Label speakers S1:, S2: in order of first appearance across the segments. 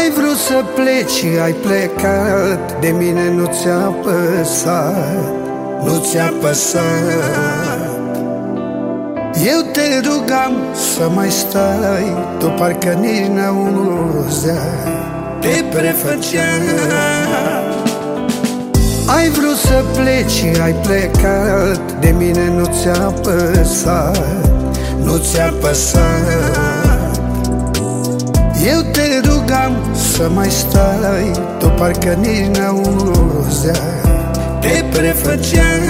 S1: Ai vrut să pleci și ai plecat, de mine nu ți-a păsat, nu ți-a păsat. Eu te rugam să mai stai, tu parcă nici n-auzeai, te prefăceai. Ai vrut să pleci și ai plecat, de mine nu ți-a păsat, nu ți-a păsat. Eu te rugam să mai stai, tu parcă nici n-auzeai, te prefăceai.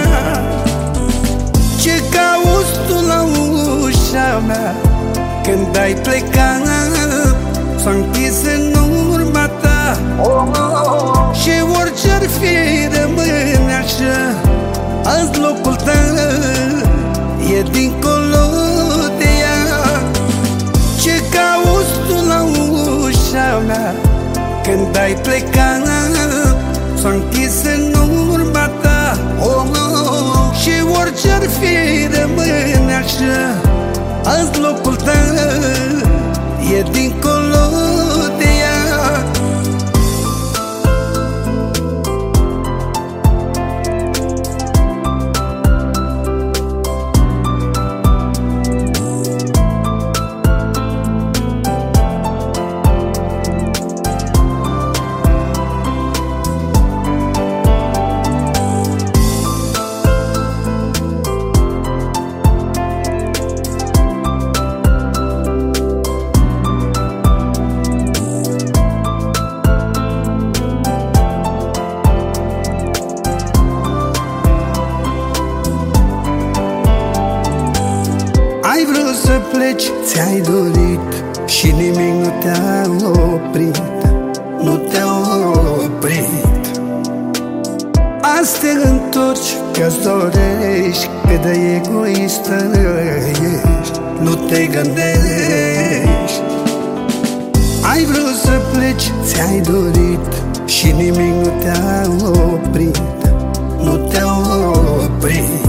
S1: Ce cauți tu la ușa mea când ai plecat? S-a închis în urma ta și orice-ar fi rămâne așa. Azi locul tău e dincolo de ea. Ce cauți tu la ușa mea când ai plecat? S-a închis în urma ta și orice-ar fi rămâne așa. Azi locul tău e dincolo de ea. Ai vrut să pleci, ți-ai dorit și nimic nu te-a oprit, nu te-a oprit. Azi te întorci că-ți dorești, cât de egoistă ești, nu te gândești. Ai vrut să pleci, ți-ai dorit și nimic nu te-a oprit, nu te-a oprit.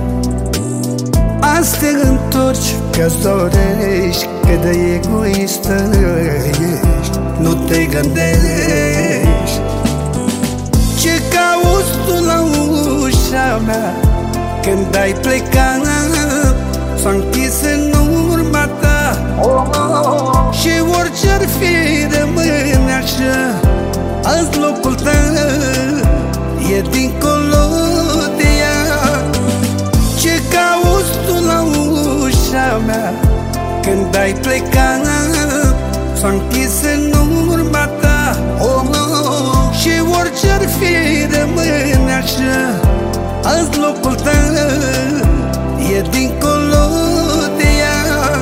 S1: Azi te întorci că-ți dorești, cât de egoistă ești, nu te gândești. Ce cauți tu la ușa mea când ai plecat? S-a închis în urma ta și orice-ar fi rămâne așa. Azi locul tău e dincolo de ea. Ce cauți tu la ușa mea când ai plecat? S-a închis în urma ta și orice-ar fi rămâne așa. Azi locul tău e dincolo de ea.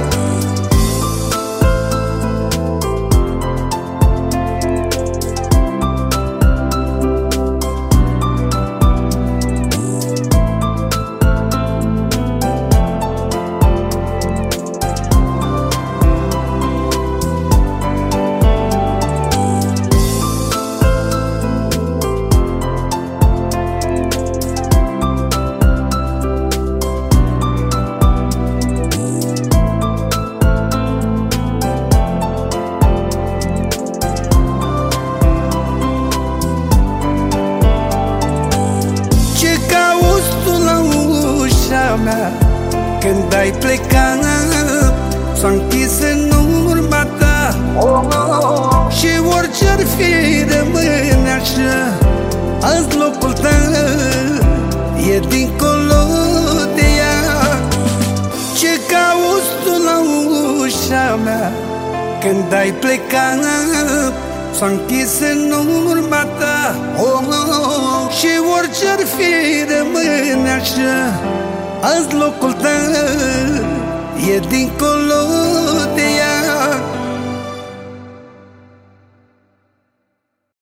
S1: Când ai plecat, s-a închis în urma ta și orice-ar fi rămâne așa. Azi locul tău e dincolo de ea. Ce cauți tu la ușa mea când ai plecat? S-a închis în urma ta și orice-ar fi rămâne așa. Azi locul tău e dincolo de ea.